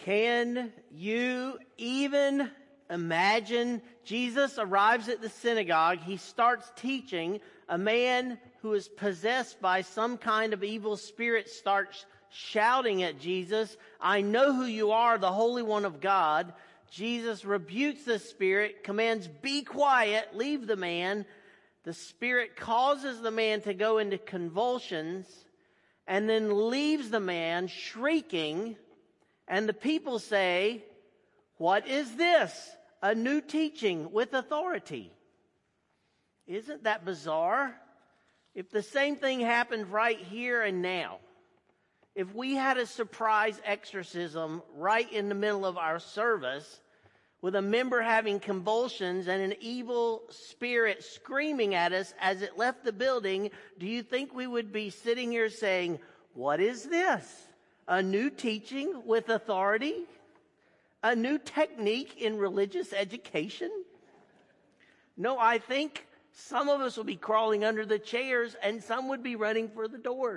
Can you even imagine? Jesus arrives at the synagogue. He starts teaching. A man who is possessed by some kind of evil spirit starts shouting at Jesus, "I know who you are, the Holy One of God." Jesus rebukes the spirit, commands, "Be quiet, leave the man." The spirit causes the man to go into convulsions and then leaves the man shrieking. And the people say, "What is this? A new teaching with authority." Isn't that bizarre? If the same thing happened right here and now, if we had a surprise exorcism right in the middle of our service with a member having convulsions and an evil spirit screaming at us as it left the building, do you think we would be sitting here saying, "What is this? A new teaching with authority? A new technique in religious education?" No, I think some of us will be crawling under the chairs and some would be running for the doors.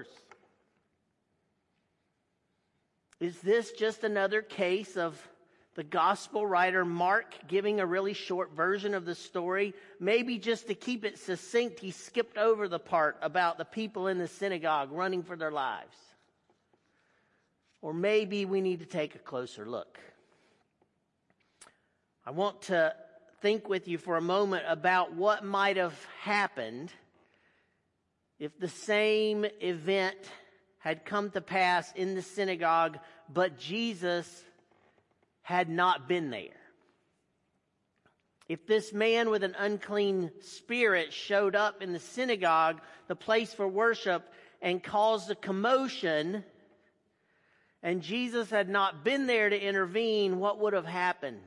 Is this just another case of the gospel writer Mark giving a really short version of the story? Maybe just to keep it succinct, he skipped over the part about the people in the synagogue running for their lives. Or maybe we need to take a closer look. I want to think with you for a moment about what might have happened if the same event had come to pass in the synagogue, but Jesus had not been there. If this man with an unclean spirit showed up in the synagogue, the place for worship, and caused a commotion, and Jesus had not been there to intervene, what would have happened?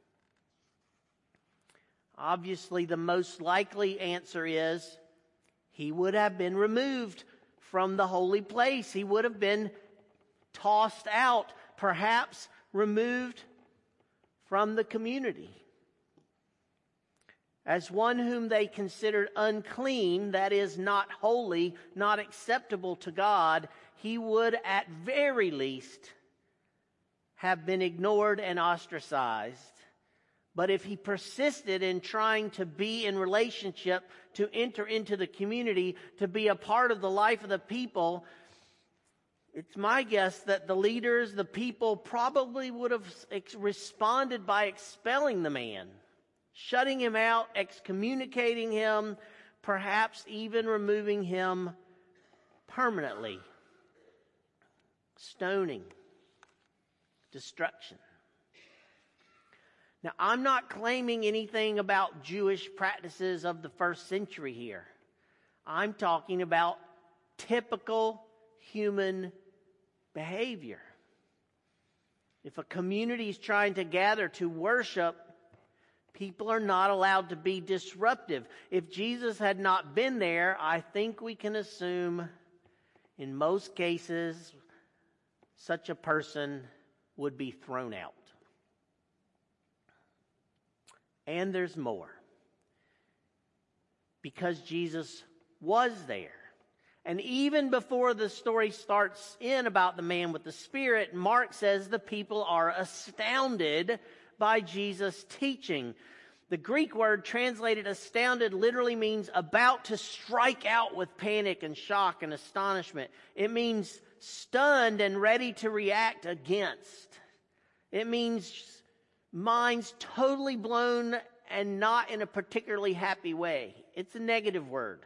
Obviously, the most likely answer is he would have been removed from the holy place. He would have been tossed out, perhaps removed from the community. As one whom they considered unclean, that is, not holy, not acceptable to God, he would at very least have been ignored and ostracized. But if he persisted in trying to be in relationship, to enter into the community, to be a part of the life of the people, it's my guess that the leaders, the people, probably would have responded by expelling the man, shutting him out, excommunicating him, perhaps even removing him permanently. Stoning, destruction. Now, I'm not claiming anything about Jewish practices of the first century here. I'm talking about typical human behavior. If a community is trying to gather to worship, people are not allowed to be disruptive. If Jesus had not been there, I think we can assume in most cases such a person would be thrown out. And there's more. Because Jesus was there. And even before the story starts in about the man with the spirit, Mark says the people are astounded by Jesus' teaching. The Greek word translated astounded literally means about to strike out with panic and shock and astonishment. It means stunned and ready to react against. It means minds totally blown and not in a particularly happy way. It's a negative word.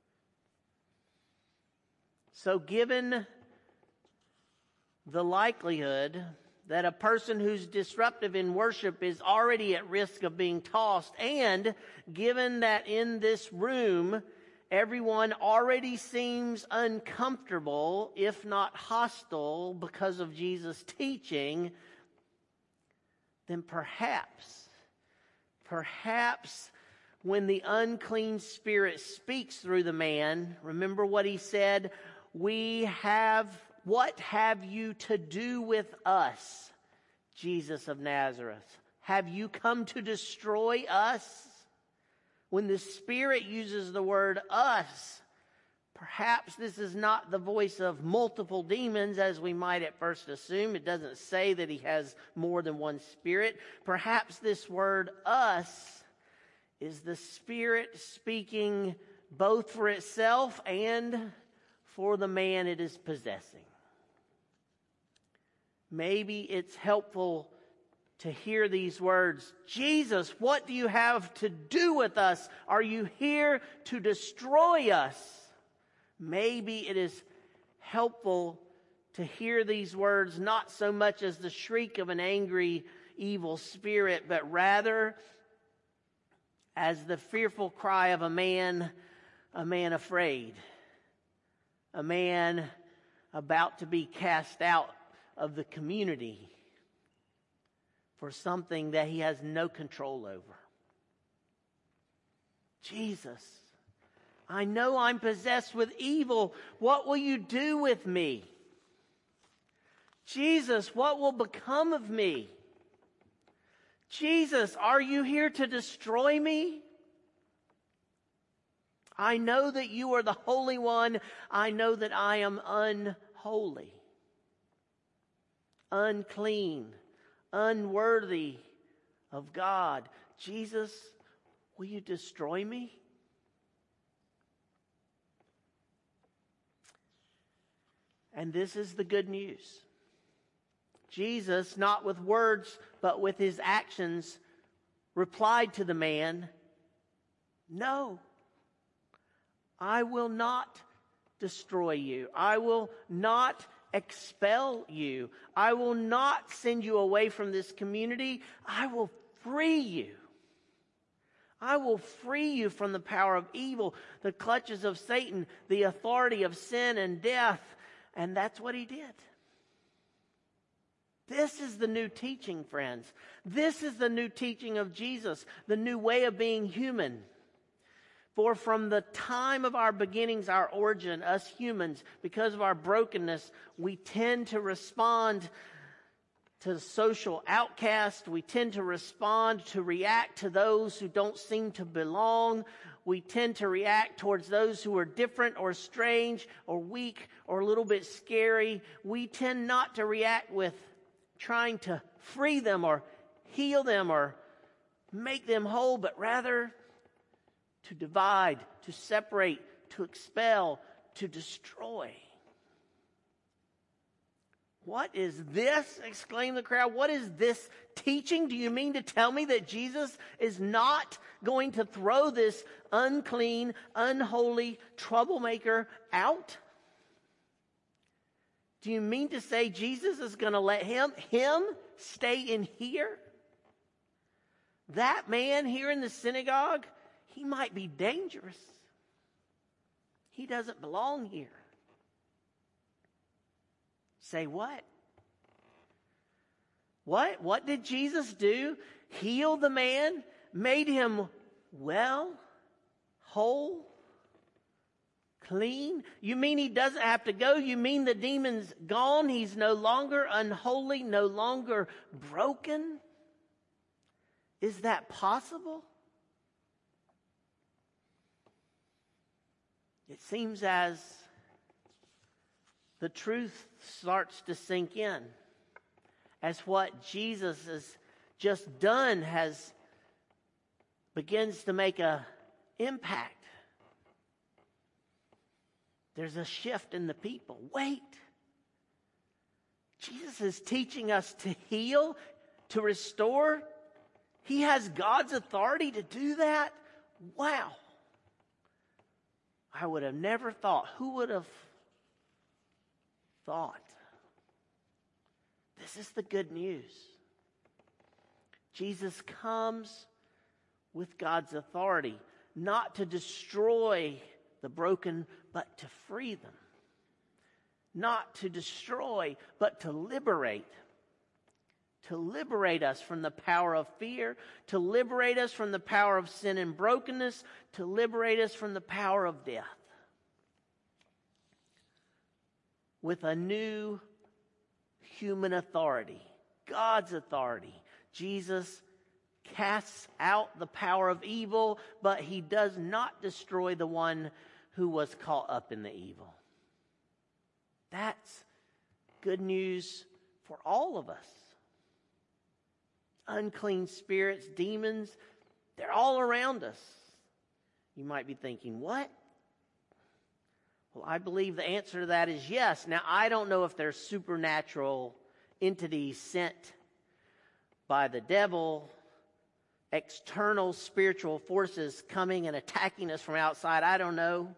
So given the likelihood that a person who's disruptive in worship is already at risk of being tossed, and given that in this room everyone already seems uncomfortable, if not hostile, because of Jesus' teaching, then perhaps when the unclean spirit speaks through the man, remember what he said, "What have you to do with us, Jesus of Nazareth? Have you come to destroy us?" When the Spirit uses the word "us," Perhaps this is not the voice of multiple demons, as we might at first assume. It doesn't say that he has more than one spirit. Perhaps this word us is the Spirit speaking both for itself and for the man it is possessing. Maybe it's helpful to hear these words. Jesus, what do you have to do with us? Are you here to destroy us? Maybe it is helpful to hear these words not so much as the shriek of an angry, evil spirit, but rather as the fearful cry of a man afraid, a man about to be cast out of the community for something that he has no control over. Jesus, I know I'm possessed with evil. What will you do with me? Jesus, what will become of me? Jesus, are you here to destroy me? I know that you are the Holy One. I know that I am unholy, unclean, unworthy of God. Jesus, will you destroy me? And this is the good news. Jesus, not with words, but with his actions, replied to the man, no, I will not destroy you. I will not expel you. I will not send you away from this community. I will free you. I will free you from the power of evil, the clutches of Satan, the authority of sin and death. And that's what he did. This is the new teaching, friends. This is the new teaching of Jesus, the new way of being human. For from the time of our beginnings, our origin, us humans, because of our brokenness, we tend to respond to the social outcast. We tend to respond, to react to those who don't seem to belong. We tend to react towards those who are different or strange or weak or a little bit scary. We tend not to react with trying to free them or heal them or make them whole, but rather to divide, to separate, to expel, to destroy. What is this? Exclaimed the crowd. What is this teaching? Do you mean to tell me that Jesus is not going to throw this unclean, unholy troublemaker out? Do you mean to say Jesus is going to let him stay in here? That man here in the synagogue, he might be dangerous. He doesn't belong here. Say what? What did Jesus do? Heal the man? Made him well? Whole? Clean? You mean he doesn't have to go? You mean the demon's gone? He's no longer unholy, no longer broken? Is that possible? It seems as the truth starts to sink in, as what Jesus has just done begins to make an impact. There's a shift in the people. Wait. Jesus is teaching us to heal, to restore. He has God's authority to do that? Wow. I would have never thought. Who would have thought? This is the good news. Jesus comes with God's authority, not to destroy the broken, but to free them. Not to destroy, but to liberate. To liberate us from the power of fear, to liberate us from the power of sin and brokenness, to liberate us from the power of death. With a new human authority, God's authority, Jesus casts out the power of evil, but he does not destroy the one who was caught up in the evil. That's good news for all of us. Unclean spirits, demons, they're all around us. You might be thinking, what? Well, I believe the answer to that is yes. Now, I don't know if they're supernatural entities sent by the devil, external spiritual forces coming and attacking us from outside. I don't know.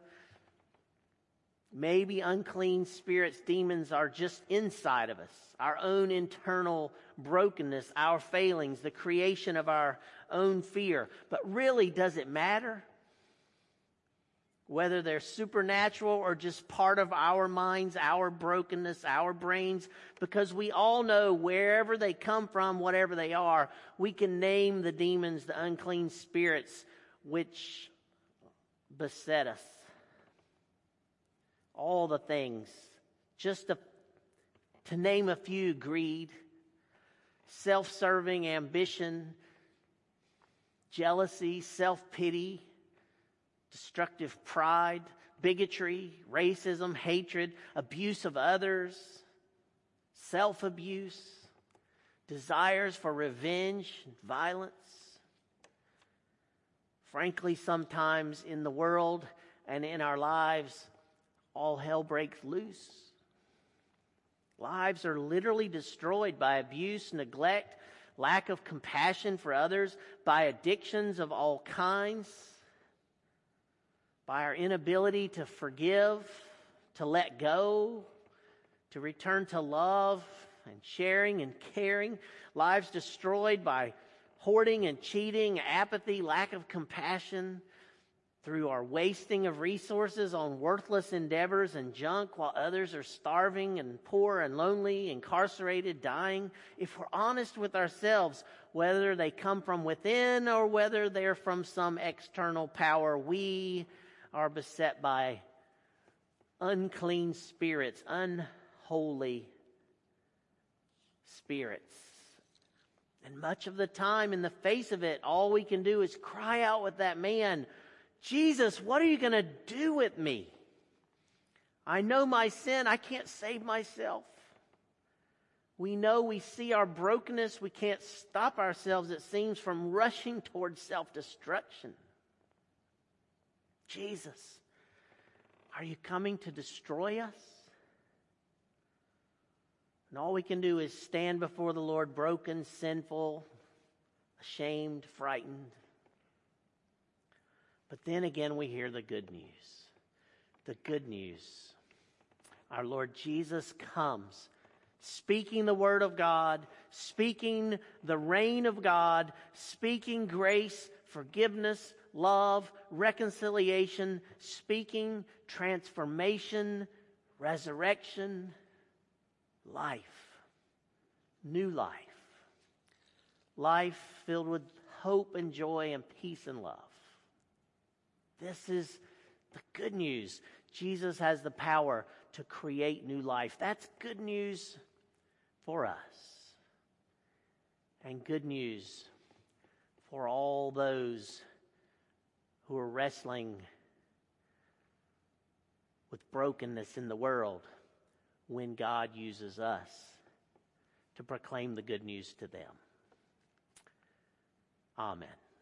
Maybe unclean spirits, demons are just inside of us. Our own internal brokenness, our failings, the creation of our own fear. But really, does it matter? Whether they're supernatural or just part of our minds, our brokenness, our brains, because we all know wherever they come from, whatever they are, we can name the demons, the unclean spirits, which beset us. All the things, just to name a few: greed, self-serving ambition, jealousy, self-pity, destructive pride, bigotry, racism, hatred, abuse of others, self-abuse, desires for revenge, violence. Frankly, sometimes in the world and in our lives, all hell breaks loose. Lives are literally destroyed by abuse, neglect, lack of compassion for others, by addictions of all kinds, by our inability to forgive, to let go, to return to love and sharing and caring. Lives destroyed by hoarding and cheating, apathy, lack of compassion, through our wasting of resources on worthless endeavors and junk while others are starving and poor and lonely, incarcerated, dying. If we're honest with ourselves, whether they come from within or whether they're from some external power, we are beset by unclean spirits, unholy spirits. And much of the time, in the face of it, all we can do is cry out with that man, Jesus, what are you going to do with me? I know my sin. I can't save myself. We know, we see our brokenness. We can't stop ourselves, it seems, from rushing towards self-destruction. Jesus, are you coming to destroy us? And all we can do is stand before the Lord broken, sinful, ashamed, frightened. But then again, we hear the good news. The good news. Our Lord Jesus comes, speaking the word of God, speaking the reign of God, speaking grace, forgiveness, love, reconciliation, speaking transformation, resurrection, life, new life. Life filled with hope and joy and peace and love. This is the good news. Jesus has the power to create new life. That's good news for us. And good news for all those who are wrestling with brokenness in the world when God uses us to proclaim the good news to them. Amen.